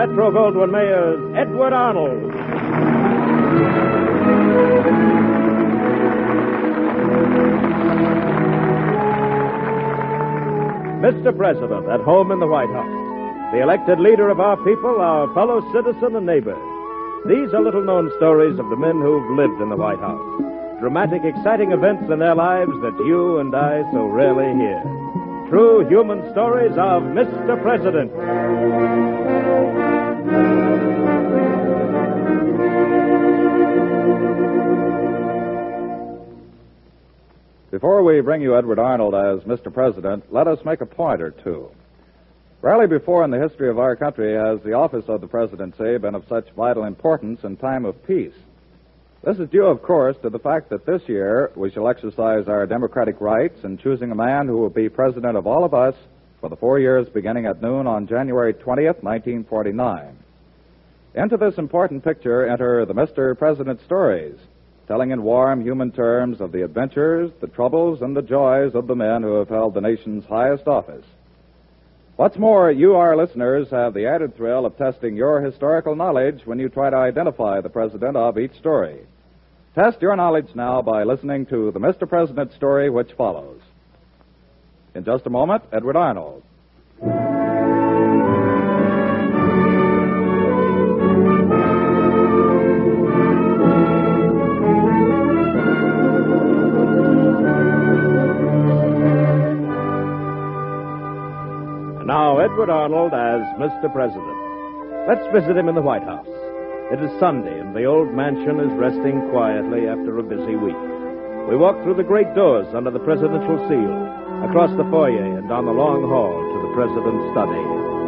Metro-Goldwyn-Mayer's Edward Arnold. Mr. President, at home in the White House, the elected leader of our people, our fellow citizen and neighbor. These are little-known stories of the men who've lived in the White House. Dramatic, exciting events in their lives that you and I so rarely hear. True human stories of Mr. President. Before we bring you Edward Arnold as Mr. President, let us make a point or two. Rarely before in the history of our country has the office of the presidency been of such vital importance in time of peace. This is due, of course, to the fact that this year we shall exercise our democratic rights in choosing a man who will be president of all of us for the 4 years beginning at noon on January 20th, 1949. Into this important picture enter the Mr. President stories, telling in warm human terms of the adventures, the troubles, and the joys of the men who have held the nation's highest office. What's more, you, our listeners, have the added thrill of testing your historical knowledge when you try to identify the president of each story. Test your knowledge now by listening to the Mr. President story which follows. In just a moment, Edward Arnold. Now, Edward Arnold as Mr. President. Let's visit him in the White House. It is Sunday, and the old mansion is resting quietly after a busy week. We walk through the great doors under the presidential seal, across the foyer and down the long hall to the president's study.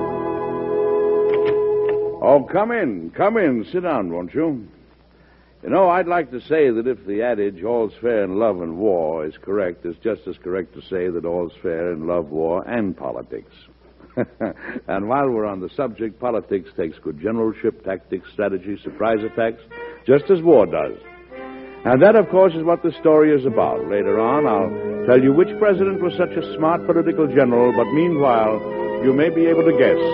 Oh, come in. Sit down, won't you? You know, I'd like to say that if the adage, all's fair in love and war, is correct, it's just as correct to say that all's fair in love, war, and politics. And while we're on the subject, politics takes good generalship, tactics, strategy, surprise attacks, just as war does. And that, of course, is what the story is about. Later on, I'll tell you which president was such a smart political general, but meanwhile, you may be able to guess.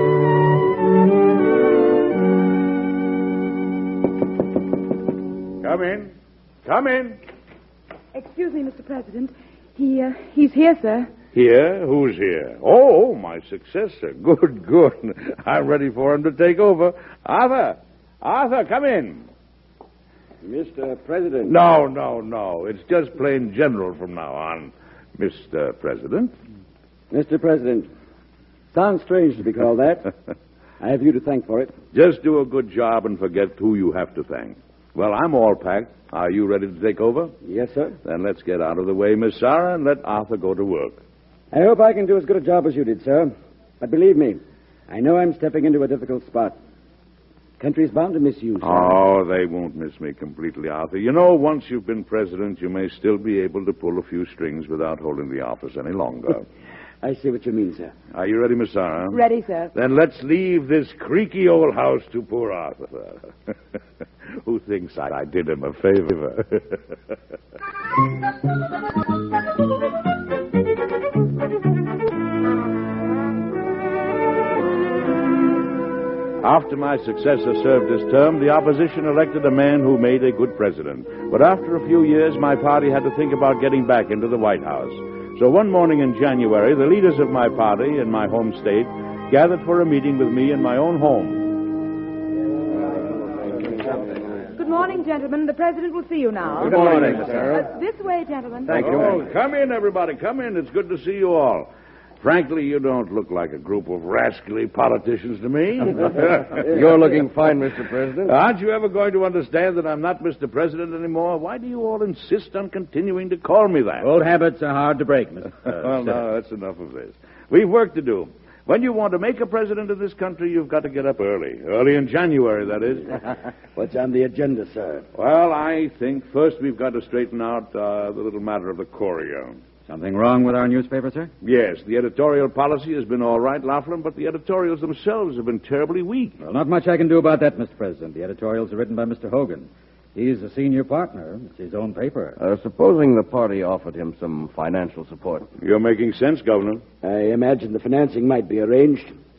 Come in. Excuse me, Mr. President. He's here, sir. Here? Who's here? Oh, my successor. Good. I'm ready for him to take over. Arthur, come in. Mr. President. No. It's just plain general from now on. Mr. President. Mr. President. Sounds strange to be called that. I have you to thank for it. Just do a good job and forget who you have to thank. Well, I'm all packed. Are you ready to take over? Yes, sir. Then let's get out of the way, Miss Sarah, and let Arthur go to work. I hope I can do as good a job as you did, sir. But believe me, I know I'm stepping into a difficult spot. Country's bound to miss you, sir. Oh, they won't miss me completely, Arthur. You know, once you've been president, you may still be able to pull a few strings without holding the office any longer. I see what you mean, sir. Are you ready, Miss Sarah? Ready, sir. Then let's leave this creaky old house to poor Arthur. Who thinks I did him a favor? After my successor served his term, the opposition elected a man who made a good president. But after a few years, my party had to think about getting back into the White House. So one morning in January, the leaders of my party in my home state gathered for a meeting with me in my own home. Good morning, gentlemen. The president will see you now. Good morning, Miss Sarah. This way, gentlemen. Thank you. Oh, come in, everybody. Come in. It's good to see you all. Frankly, you don't look like a group of rascally politicians to me. You're looking fine, Mr. President. Aren't you ever going to understand that I'm not Mr. President anymore? Why do you all insist on continuing to call me that? Old habits are hard to break, Mr. Well, no, that's enough of this. We've work to do. When you want to make a president of this country, you've got to get up early. Early in January, that is. What's on the agenda, sir? Well, I think first we've got to straighten out the little matter of the Courier. Something wrong with our newspaper, sir? Yes, the editorial policy has been all right, Laughlin, but the editorials themselves have been terribly weak. Well, not much I can do about that, Mr. President. The editorials are written by Mr. Hogan. He's a senior partner. It's his own paper. Supposing the party offered him some financial support. You're making sense, Governor. I imagine the financing might be arranged.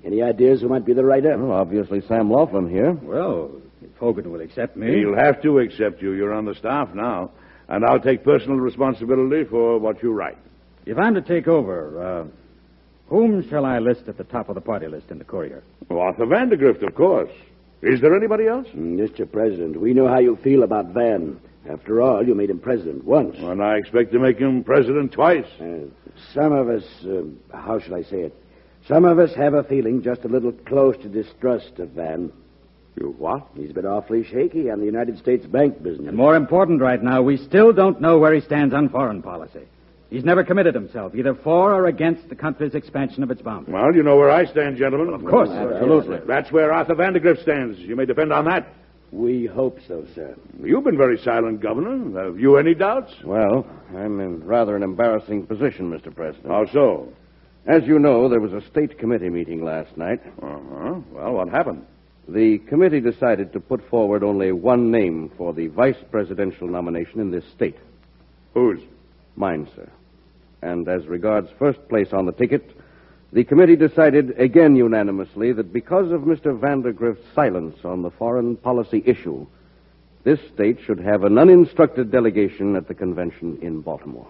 Any ideas who might be the writer? Well, obviously Sam Laughlin here. Well, if Hogan will accept me. He'll have to accept you. You're on the staff now. And I'll take personal responsibility for what you write. If I'm to take over, whom shall I list at the top of the party list in the Courier? Arthur Vandergrift, of course. Is there anybody else? Mr. President, we know how you feel about Van. After all, you made him president once. And I expect to make him president twice. Some of us, how shall I say it? Some of us have a feeling just a little close to distrust of Van. You what? He's been awfully shaky on the United States bank business. And more important right now, we still don't know where he stands on foreign policy. He's never committed himself, either for or against the country's expansion of its boundaries. Well, you know where I stand, gentlemen. Of course, absolutely. That's where Arthur Vandergrift stands. You may depend on that. We hope so, sir. You've been very silent, Governor. Have you any doubts? Well, I'm in rather an embarrassing position, Mr. President. How so? As you know, there was a state committee meeting last night. Uh-huh. Well, what happened? The committee decided to put forward only one name for the vice presidential nomination in this state. Whose? Mine, sir. And as regards first place on the ticket, the committee decided again unanimously that because of Mr. Vandergrift's silence on the foreign policy issue, this state should have an uninstructed delegation at the convention in Baltimore.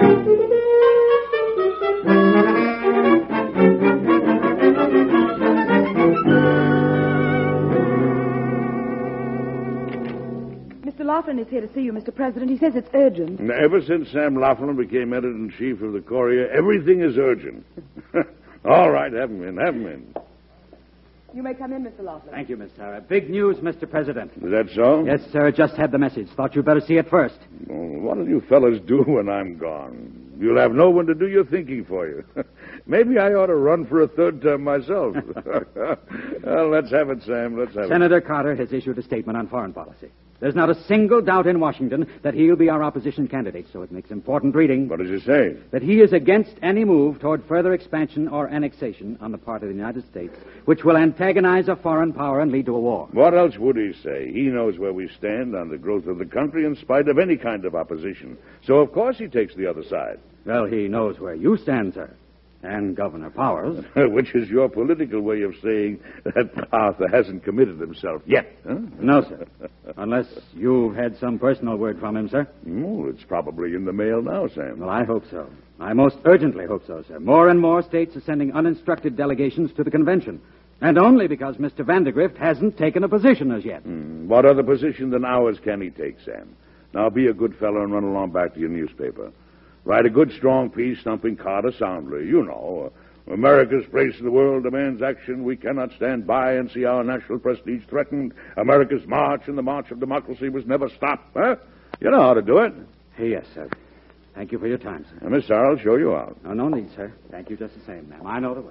Mr. Laughlin is here to see you, Mr. President. He says it's urgent. Ever since Sam Laughlin became editor-in-chief of the Courier, everything is urgent. All right, have him in, have him in. You may come in, Mr. Laughlin. Thank you, Miss Sarah. Big news, Mr. President. Is that so? Yes, sir. Just had the message. Thought you'd better see it first. Well, what'll you fellas do when I'm gone? You'll have no one to do your thinking for you. Maybe I ought to run for a third term myself. Well, let's have it, Sam. Let's have Senator Carter has issued a statement on foreign policy. There's not a single doubt in Washington that he'll be our opposition candidate, so it makes important reading. it. What does he say? That he is against any move toward further expansion or annexation on the part of the United States, which will antagonize a foreign power and lead to a war. What else would he say? He knows where we stand on the growth of the country in spite of any kind of opposition. So, of course, he takes the other side. Well, he knows where you stand, sir. And Governor Powers. Which is your political way of saying that Arthur hasn't committed himself yet, huh? No, sir. Unless you've had some personal word from him, sir. Oh, it's probably in the mail now, Sam. Well, I hope so. I most urgently hope so, sir. More and more states are sending uninstructed delegations to the convention. And only because Mr. Vandergrift hasn't taken a position as yet. What other position than ours can he take, Sam? Now, be a good fellow and run along back to your newspaper. Write a good, strong piece thumping Carter soundly. You know, America's place in the world demands action. We cannot stand by and see our national prestige threatened. America's march and the march of democracy was never stopped. Huh? You know how to do it. Yes, sir. Thank you for your time, sir. Miss Sarah will show you out. No need, sir. Thank you just the same, ma'am. I know the way.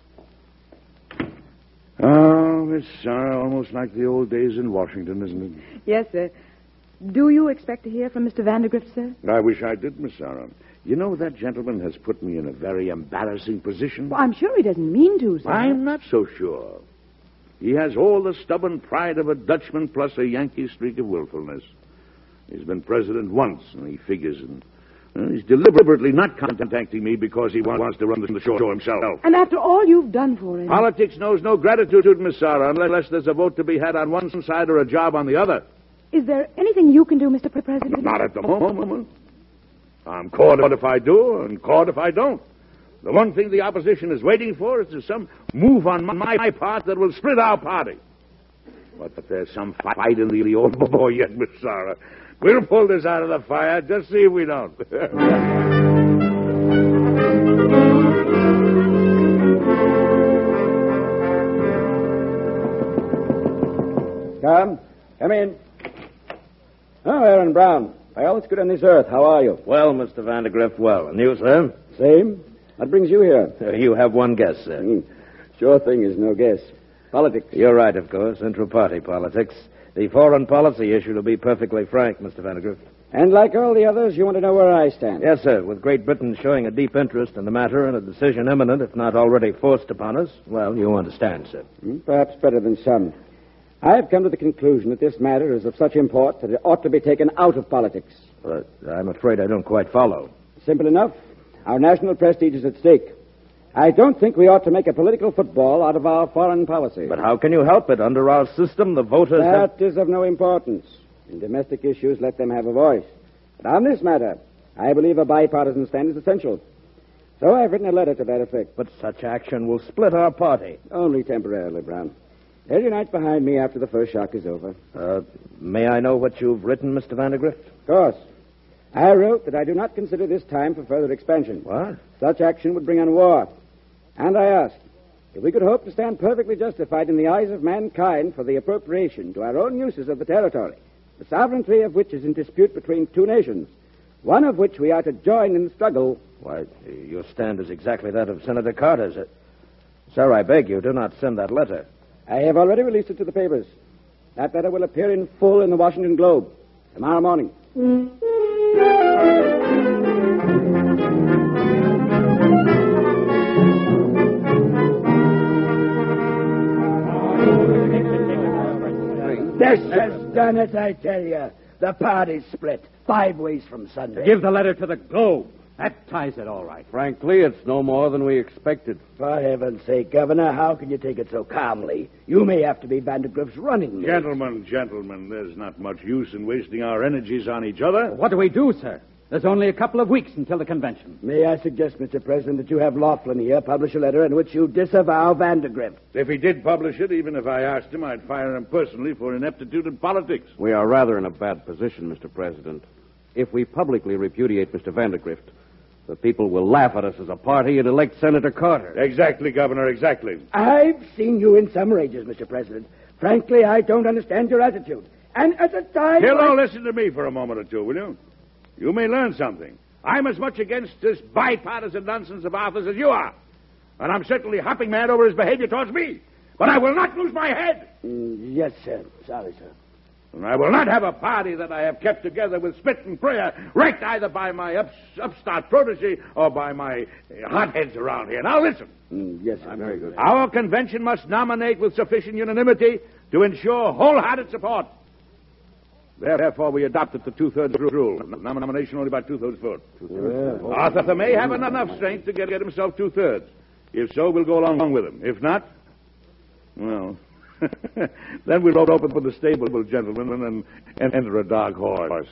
Oh, Miss Sarah, almost like the old days in Washington, isn't it? Yes, sir. Do you expect to hear from Mr. Vandergrift, sir? I wish I did, Miss Sarah. You know, that gentleman has put me in a very embarrassing position. Well, I'm sure he doesn't mean to, sir. I'm not so sure. He has all the stubborn pride of a Dutchman plus a Yankee streak of willfulness. He's been president once, and he figures, and he's deliberately not contacting me because he wants to run the show himself. And after all you've done for him. Politics knows no gratitude, Miss Sarah, unless there's a vote to be had on one side or a job on the other. Is there anything you can do, Mr. President? Not at the moment. I'm caught if I do and caught if I don't. The one thing the opposition is waiting for is some move on my part that will split our party. But there's some fight in the old boy yet, Miss Sarah. We'll pull this out of the fire. Just see if we don't. Come in. Oh, Aaron Brown. By all that's good on this earth, how are you? Well, Mr. Vandergrift, well. And you, sir? Same. What brings you here? You have one guess, sir. Sure thing is no guess. Politics. You're right, of course. Intra-party politics. The foreign policy issue, to be perfectly frank, Mr. Vandergrift. And like all the others, you want to know where I stand? Yes, sir. With Great Britain showing a deep interest in the matter and a decision imminent, if not already forced upon us, well, you understand, sir. Perhaps better than some. I've come to the conclusion that this matter is of such import that it ought to be taken out of politics. But I'm afraid I don't quite follow. Simple enough. Our national prestige is at stake. I don't think we ought to make a political football out of our foreign policy. But how can you help it? Under our system, the voters have... That is of no importance. In domestic issues, let them have a voice. But on this matter, I believe a bipartisan stand is essential. So I've written a letter to that effect. But such action will split our party. Only temporarily, Brown. They'll unite behind me after the first shock is over. May I know what you've written, Mr. Vandergrift? Of course. I wrote that I do not consider this time for further expansion. What? Such action would bring on war. And I asked if we could hope to stand perfectly justified in the eyes of mankind for the appropriation to our own uses of the territory, the sovereignty of which is in dispute between two nations, one of which we are to join in the struggle. Why, your stand is exactly that of Senator Carter's. Sir, I beg you, do not send that letter. I have already released it to the papers. That letter will appear in full in the Washington Globe tomorrow morning. This has done it, I tell you. The party's split 5 ways from Sunday. Give the letter to the Globe. That ties it all right. Frankly, it's no more than we expected. For heaven's sake, Governor, how can you take it so calmly? You may have to be Vandergrift's running mate. Gentlemen, there's not much use in wasting our energies on each other. What do we do, sir? There's only a couple of weeks until the convention. May I suggest, Mr. President, that you have Laughlin here publish a letter in which you disavow Vandergrift. If he did publish it, even if I asked him, I'd fire him personally for ineptitude in politics. We are rather in a bad position, Mr. President. If we publicly repudiate Mr. Vandergrift, the people will laugh at us as a party and elect Senator Carter. Exactly, Governor, exactly. I've seen you in some rages, Mr. President. Frankly, I don't understand your attitude. And at a time... Hello, listen to me for a moment or two, will you? You may learn something. I'm as much against this bipartisan nonsense of Arthur's as you are. And I'm certainly hopping mad over his behavior towards me. But I will not lose my head. Yes, sir. Sorry, sir. And I will not have a party that I have kept together with spit and prayer wrecked either by my upstart protege or by my hotheads around here. Now listen. Yes, sir. Very good. Our convention must nominate with sufficient unanimity to ensure wholehearted support. Therefore, we adopted the two-thirds rule. Nomination only by two-thirds vote. Arthur may have enough strength to get himself two-thirds. If so, we'll go along with him. If not, well, then we'll open for the stable, gentlemen, and enter a dark horse.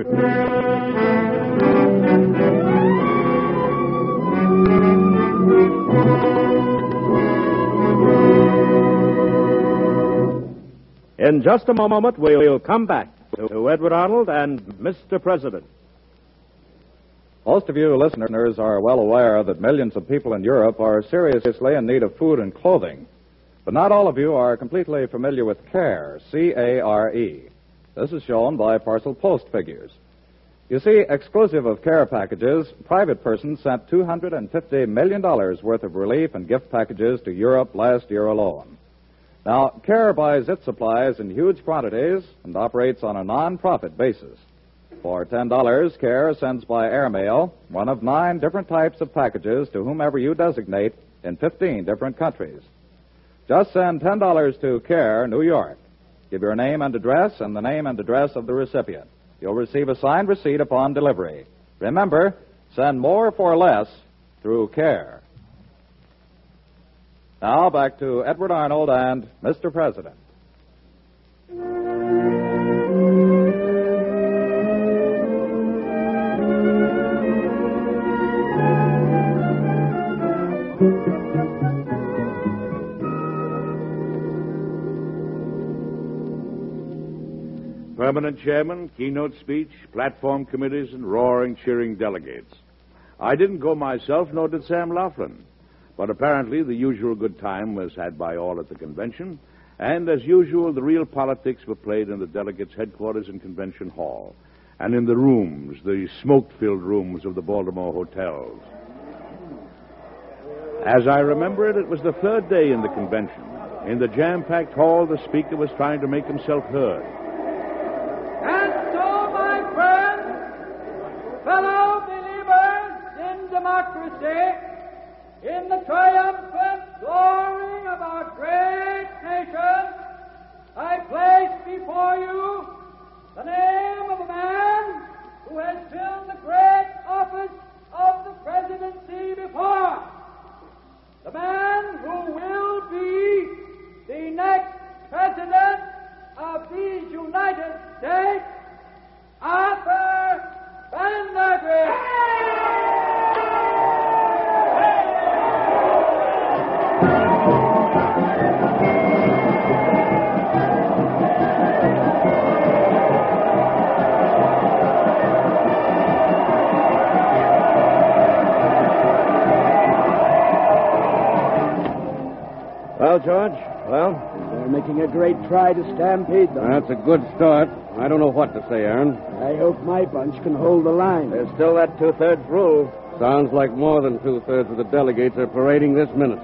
In just a moment, we'll come back to Edward Arnold and Mr. President. Most of you listeners are well aware that millions of people in Europe are seriously in need of food and clothing. But not all of you are completely familiar with CARE, C-A-R-E. This is shown by parcel post figures. You see, exclusive of CARE packages, private persons sent $250 million worth of relief and gift packages to Europe last year alone. Now, CARE buys its supplies in huge quantities and operates on a non-profit basis. For $10, CARE sends by airmail one of 9 different types of packages to whomever you designate in 15 different countries. Just send $10 to CARE, New York. Give your name and address and the name and address of the recipient. You'll receive a signed receipt upon delivery. Remember, send more for less through CARE. Now back to Edward Arnold and Mr. President. Permanent chairman, keynote speech, platform committees, and roaring, cheering delegates. I didn't go myself, nor did Sam Laughlin. But apparently the usual good time was had by all at the convention, and as usual, the real politics were played in the delegates' headquarters in Convention Hall, and in the rooms, the smoke-filled rooms of the Baltimore hotels. As I remember it, it was the third day in the convention. In the jam-packed hall, the speaker was trying to make himself heard. And so, my friends, fellow believers in democracy, in the triumphant glory of our great nation, I place before you the name of a man who has filled the great office of the presidency before. these United States, Arthur Vandergrift. Well, George, well? They're making a great try to stampede them. That's a good start. I don't know what to say, Aaron. I hope my bunch can hold the line. There's still that two-thirds rule. Sounds like more than two-thirds of the delegates are parading this minute.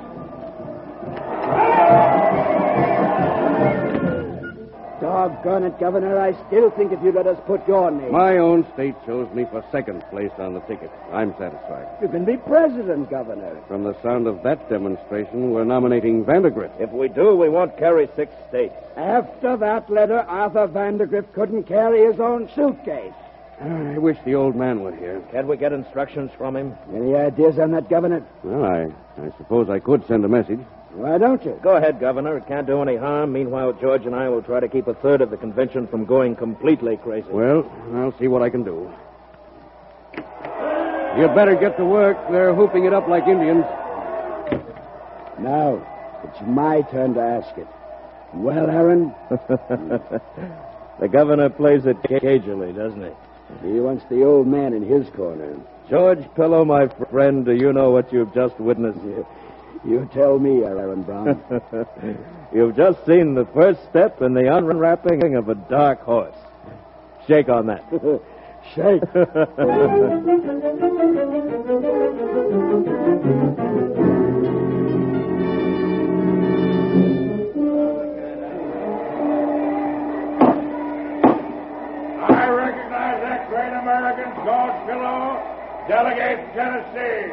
Doggone it, Governor. I still think if you let us put your name. My own state chose me for second place on the ticket. I'm satisfied. You can be president, Governor. From the sound of that demonstration, we're nominating Vandergrift. If we do, we won't carry 6 states. After that letter, Arthur Vandergrift couldn't carry his own suitcase. I wish the old man were here. Can't we get instructions from him? Any ideas on that, Governor? Well, I suppose I could send a message. Why don't you? Go ahead, Governor. It can't do any harm. Meanwhile, George and I will try to keep a third of the convention from going completely crazy. Well, I'll see what I can do. You better get to work. They're hooping it up like Indians. Now, it's my turn to ask it. Well, Aaron? The governor plays it cagily, doesn't he? He wants the old man in his corner. George Pillow, my friend, do you know what you've just witnessed? You tell me, Aaron Brown. You've just seen the first step in the unwrapping of a dark horse. Shake on that. Shake. I recognize that great American, George Pillow, delegate from Tennessee.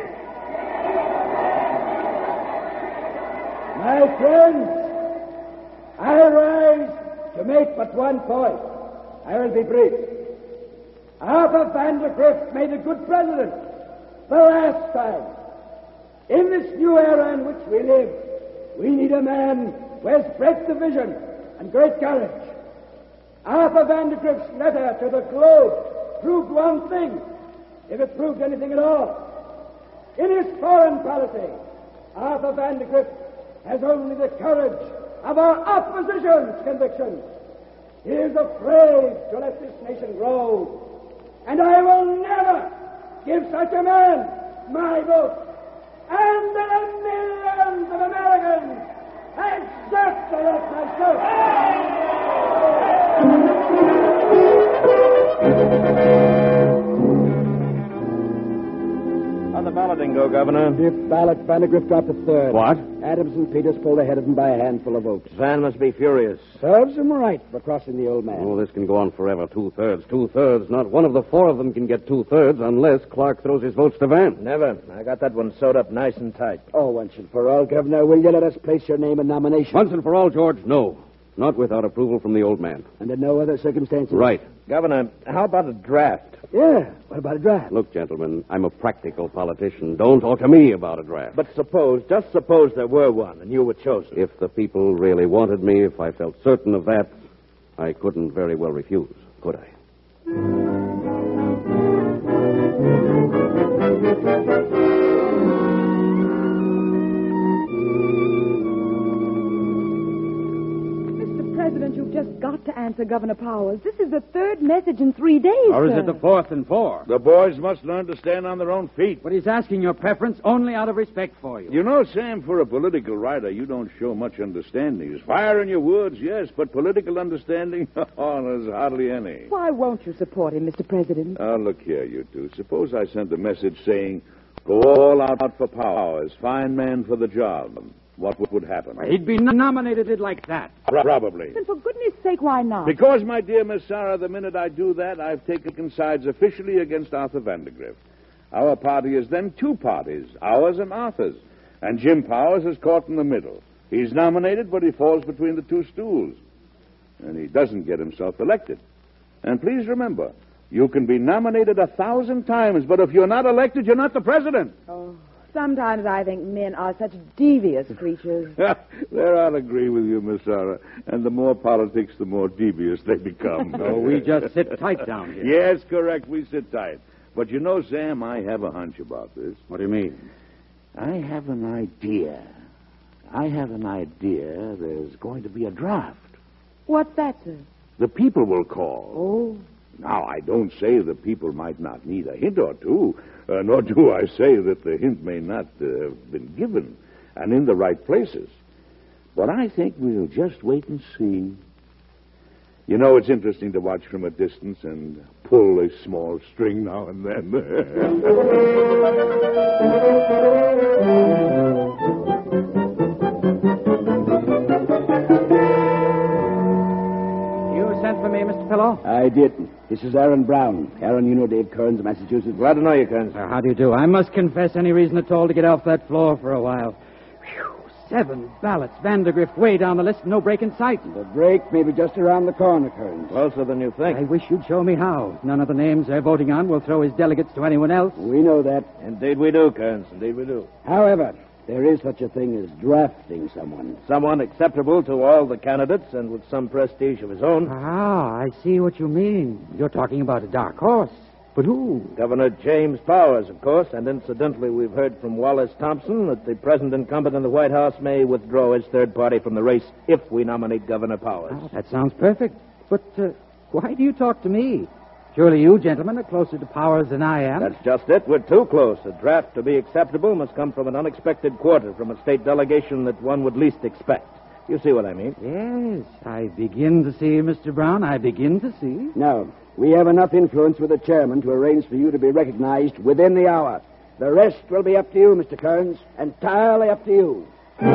My friends, I rise to make but one point. I will be brief. Arthur Vandergrift made a good president the last time. In this new era in which we live, we need a man who has breadth of vision and great courage. Arthur Vandergrift's letter to the Globe proved one thing, if it proved anything at all. In his foreign policy, Arthur Vandergrift has only the courage of our opposition's convictions. He is afraid to let this nation grow. And I will never give such a man my vote. And there are millions of Americans except to let myself. How'd the balloting go, Governor? If ballot, Vandergrift got the third. What? Adams and Peters pulled ahead of him by a handful of votes. Van must be furious. Serves him right for crossing the old man. Oh, this can go on forever. Two-thirds. Not one of the four of them can get two-thirds unless Clark throws his votes to Van. Never. I got that one sewed up nice and tight. Oh, once and for all, Governor, will you let us place your name in nomination? Once and for all, George, no. Not without approval from the old man. Under no other circumstances? Right. Governor, how about a draft? Yeah. What about a draft? Look, gentlemen, I'm a practical politician. Don't talk to me about a draft. But just suppose there were one and you were chosen. If the people really wanted me, if I felt certain of that, I couldn't very well refuse, could I? You've just got to answer Governor Powers. This is the third message in 3 days, Or is sir. it the fourth and four? The boys must learn to stand on their own feet. But he's asking your preference only out of respect for you. You know, Sam, for a political writer, you don't show much understanding. There's fire in your words, yes, but political understanding, oh, there's hardly any. Why won't you support him, Mr. President? Look here, you two. Suppose I sent a message saying, go all out for Powers, find man for the job. What would happen? He'd be nominated like that. Probably. Then for goodness sake, why not? Because, my dear Miss Sarah, the minute I do that, I've taken sides officially against Arthur Vandergrift. Our party is then two parties, ours and Arthur's. And Jim Powers is caught in the middle. He's nominated, but he falls between the two stools. And he doesn't get himself elected. And please remember, you can be nominated 1,000 times, but if you're not elected, you're not the president. Oh, sometimes I think men are such devious creatures. There I'll agree with you, Miss Sarah. And the more politics, the more devious they become. So we just sit tight down here. Yes, correct. We sit tight. But you know, Sam, I have a hunch about this. What do you mean? I have an idea. There's going to be a draft. What's that, sir? The people will call. Oh. Now, I don't say the people might not need a hint or two, nor do I say that the hint may not have been given and in the right places. But I think we'll just wait and see. You know, it's interesting to watch from a distance and pull a small string now and then. Sent for me, Mr. Pillow? I did. This is Aaron Brown. Aaron, you know Dave Kearns of Massachusetts. Glad to know you, Kearns. How do you do? I must confess, any reason at all to get off that floor for a while. Whew, 7 ballots. Vandergrift way down the list, no break in sight. The break may be just around the corner, Kearns. Closer than you think. I wish you'd show me how. None of the names they're voting on will throw his delegates to anyone else. We know that. Indeed we do, Kearns. Indeed we do. However, there is such a thing as drafting someone. Someone acceptable to all the candidates and with some prestige of his own. Ah, I see what you mean. You're talking about a dark horse. But who? Governor James Powers, of course, and incidentally, we've heard from Wallace Thompson that the present incumbent in the White House may withdraw his third party from the race if we nominate Governor Powers. Oh, that sounds perfect. But why do you talk to me? Surely you, gentlemen, are closer to Powers than I am. That's just it. We're too close. A draft to be acceptable must come from an unexpected quarter, from a state delegation that one would least expect. You see what I mean? Yes, I begin to see, Mr. Brown. I begin to see. Now, we have enough influence with the chairman to arrange for you to be recognized within the hour. The rest will be up to you, Mr. Kearns. Entirely up to you.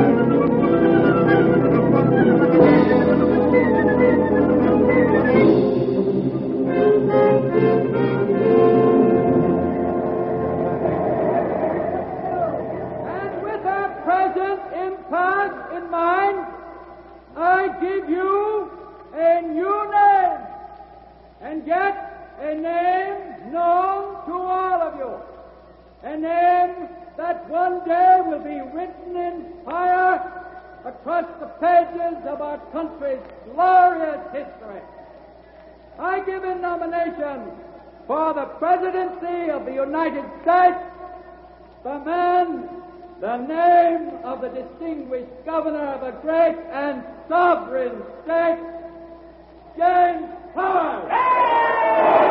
I give you a new name, and yet a name known to all of you. A name that one day will be written in fire across the pages of our country's glorious history. I give in nomination for the presidency of the United States the man, the name of the distinguished governor of a great and sovereign state, James Powers.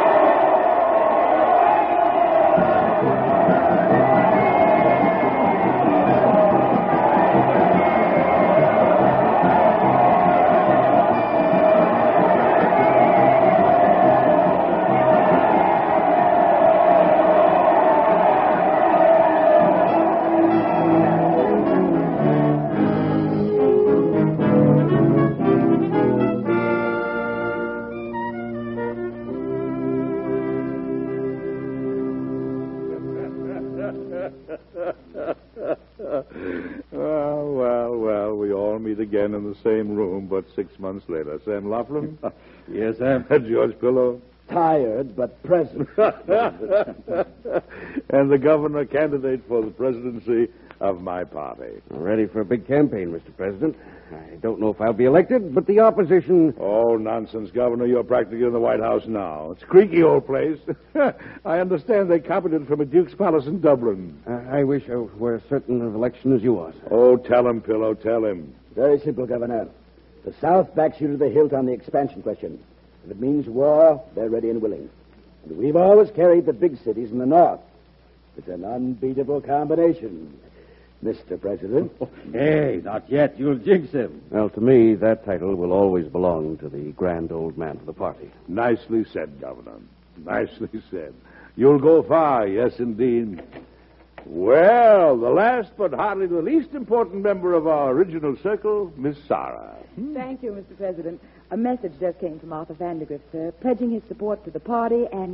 Well, we all meet again in the same room, but 6 months later. Sam Laughlin? Yes, sir. George Pillow? Tired, but present. And the governor candidate for the presidency of my party. Ready for a big campaign, Mr. President. I don't know if I'll be elected, but the opposition... Oh, nonsense, Governor. You're practically in the White House now. It's a creaky old place. I understand they copied it from a Duke's Palace in Dublin. I wish I were as certain of election as you are, sir. Oh, tell him, Pillow, tell him. Very simple, Governor. The South backs you to the hilt on the expansion question. If it means war, they're ready and willing. And we've always carried the big cities in the North. It's an unbeatable combination, Mr. President. Hey, not yet. You'll jinx him. Well, to me, that title will always belong to the grand old man of the party. Nicely said, Governor. Nicely said. You'll go far, yes, indeed. Well, the last but hardly the least important member of our original circle, Miss Sarah. Thank you, Mr. President. A message just came from Arthur Vandergrift, sir, pledging his support to the party and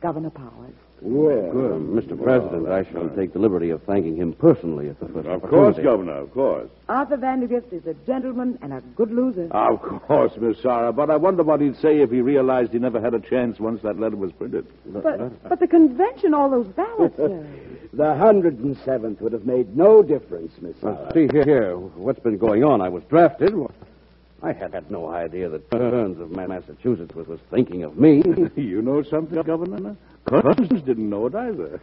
Governor Powers. Well, Good. Mr. President, I shall take the liberty of thanking him personally at the first Of course, opportunity. Governor, of course. Arthur Vandergrift is a gentleman and a good loser. Of course, Miss Sarah, but I wonder what he'd say if he realized he never had a chance once that letter was printed. But the convention, all those ballots, sir. The 107th would have made no difference, Miss Sarah. See here, what's been going on? I was drafted. I had no idea that Burns of Massachusetts was thinking of me. You know something, Governor? Burns didn't know it either.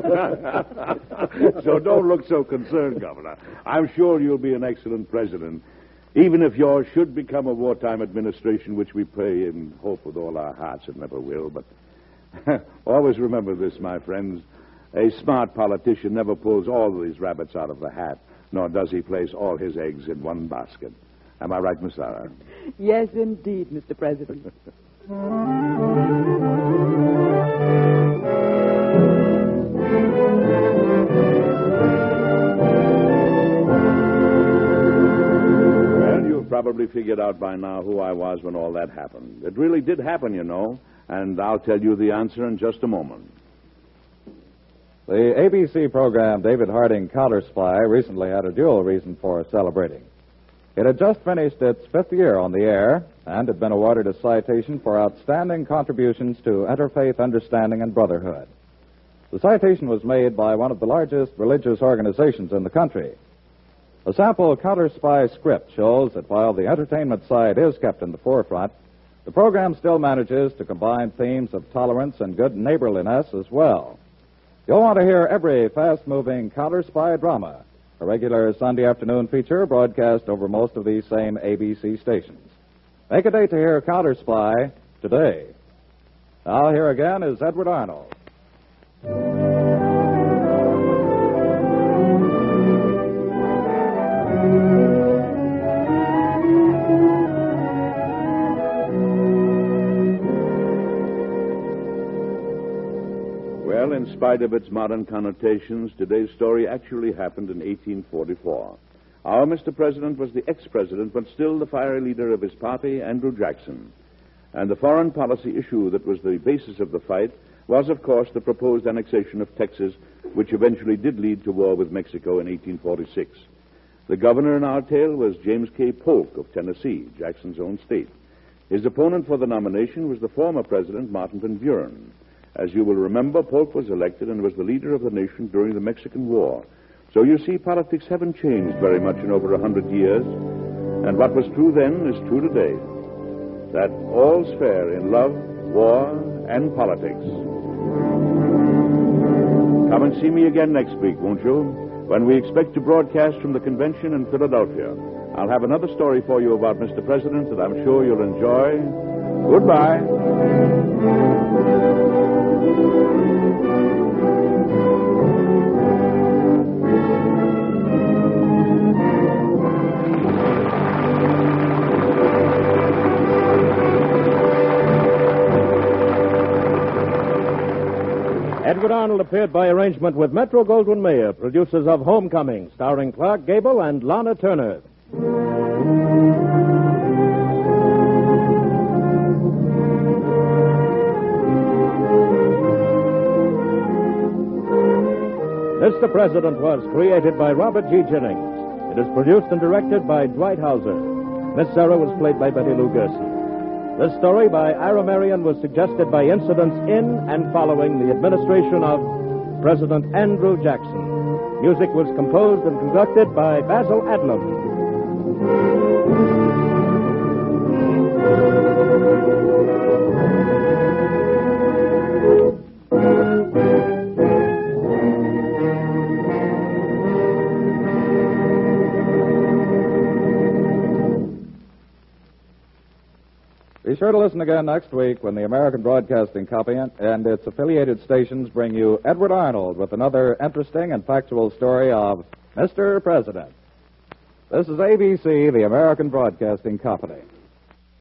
So don't look so concerned, Governor. I'm sure you'll be an excellent president, even if yours should become a wartime administration, which we pray and hope with all our hearts it never will. But always remember this, my friends. A smart politician never pulls all of these rabbits out of the hat, nor does he place all his eggs in one basket. Am I right, Miss Sarah? Yes, indeed, Mr. President. Well, you've probably figured out by now who I was when all that happened. It really did happen, you know, and I'll tell you the answer in just a moment. The ABC program David Harding Counter Spy recently had a dual reason for celebrating. It had just finished its 5th year on the air and had been awarded a citation for outstanding contributions to interfaith understanding and brotherhood. The citation was made by one of the largest religious organizations in the country. A sample Counter Spy script shows that while the entertainment side is kept in the forefront, the program still manages to combine themes of tolerance and good neighborliness as well. You'll want to hear every fast-moving Counter Spy drama, a regular Sunday afternoon feature broadcast over most of these same ABC stations. Make a date to hear Counter Spy today. Now, here again is Edward Arnold. Well, in spite of its modern connotations, today's story actually happened in 1844. Our Mr. President was the ex-president, but still the fiery leader of his party, Andrew Jackson. And the foreign policy issue that was the basis of the fight was, of course, the proposed annexation of Texas, which eventually did lead to war with Mexico in 1846. The governor in our tale was James K. Polk of Tennessee, Jackson's own state. His opponent for the nomination was the former president, Martin Van Buren. As you will remember, Polk was elected and was the leader of the nation during the Mexican War. So you see, politics haven't changed very much in over 100 years. And what was true then is true today. That all's fair in love, war, and politics. Come and see me again next week, won't you? When we expect to broadcast from the convention in Philadelphia. I'll have another story for you about Mr. President that I'm sure you'll enjoy. Goodbye. Edward Arnold appeared by arrangement with Metro-Goldwyn-Mayer, producers of Homecoming, starring Clark Gable and Lana Turner. Mr. President was created by Robert G. Jennings. It is produced and directed by Dwight Hauser. Miss Sarah was played by Betty Lou Gerson. This story by Ira Marion was suggested by incidents in and following the administration of President Andrew Jackson. Music was composed and conducted by Basil Adlam. Be sure to listen again next week when the American Broadcasting Company and its affiliated stations bring you Edward Arnold with another interesting and factual story of Mr. President. This is ABC, the American Broadcasting Company.